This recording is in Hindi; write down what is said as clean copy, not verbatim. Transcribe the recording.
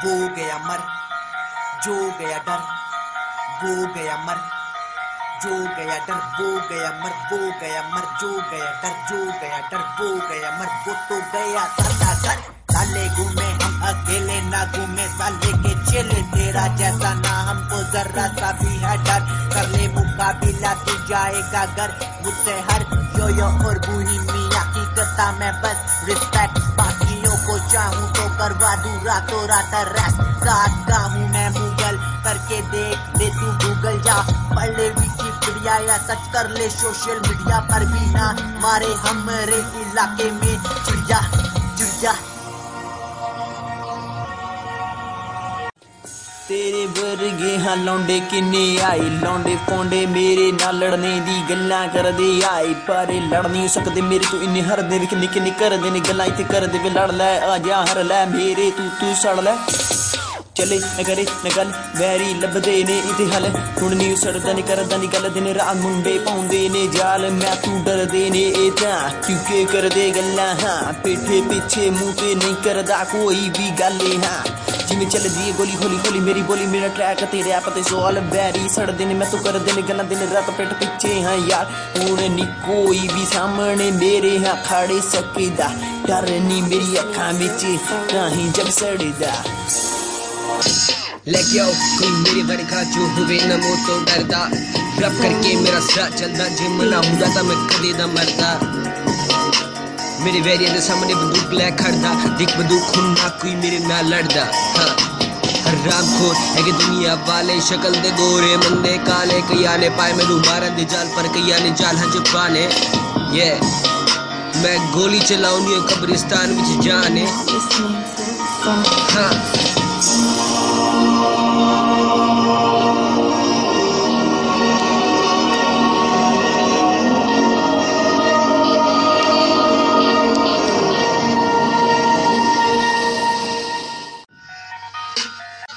वो गया मर, जो गया डर, वो गया मर, जो गया डर, वो गया मर, वो गया मर, जो गया डर, जो गया डर, वो गया मर, वो तो गया साला घर। साले घूमे हम अकेले ना घूमे साले के चेले, तेरा जैसा ना हमको जरा सा भी है डर। कर ले मुकाबिला तू जाएगा घर मुझसे हर यो और बूही मियाँ की करता मैं बस रिस्पेक्ट, बाकियों को चाहूँ तो करवा दूँ रातों रात रेस्ट। साथ का हूँ मैं मुगल, करके देख ले तू गूगल जा, पढ़ ले विकिपीडिया या सच कर ले सोशल मीडिया पर भी ना मारे हमारे इलाके में चिड़िया चिड़िया। तेरे वर्गे हाँ लौंडे किन्ने आए, लौंडे फोंडे मेरे नाल लड़ने दी गल्लां करदे आए, पर लड़ नहीं सकदे मेरे तो इन्ने हर दे निक्के निक्के करदे ने गल्लां इत्थे करदे वे लड़ लै आ जा हर लै मेरे तू सड़ लै। चले न करे न गल वैरी लभदे ने इत्थे हल, हुण नहीं सड़दा नहीं करदा नहीं गल, दिन रात मुंडे पाउंदे ने जाल, मैं तू डरदे ने ए तां क्योंकि करदे गल्लां हाँ, पिठे पीछे मुंह ते नहीं करदा कोई भी गल हाँ। जिमें चल दी गोली होली होली मेरी बोली मेरा ट्रैक तेरे आप ते सोल बैरी सड़दे ने मैं तो कर देने गल्लां दिन रात पेट पीछे हाँ यार, हुण नी कोई भी सामने मेरे हाँ खड़े सकेदा, डर नी मेरी अखां विच कहीं जब सड़दा। लेके आओ कोई मेरे वर्गा जो हुए न मो तो डरदा, रब करके मेरा साथ चलदा, जिम ना हुंदा तां मैं कदे दा मरदा। मेरे वैरिया दे सामने बंदूक लै खड़दा, दिख बंदूक खून ना कोई मेरे नाल लड़दा। हाँ हराम खोर है कि दुनिया वाले शक्ल दे गोरे मंदे काले, कईया ने पाए मैनू मारन दे जाल पर कईया ने जाल हंज पाने। ये मैं गोली चलाऊनी कब्रिस्तान विच जाने। हाँ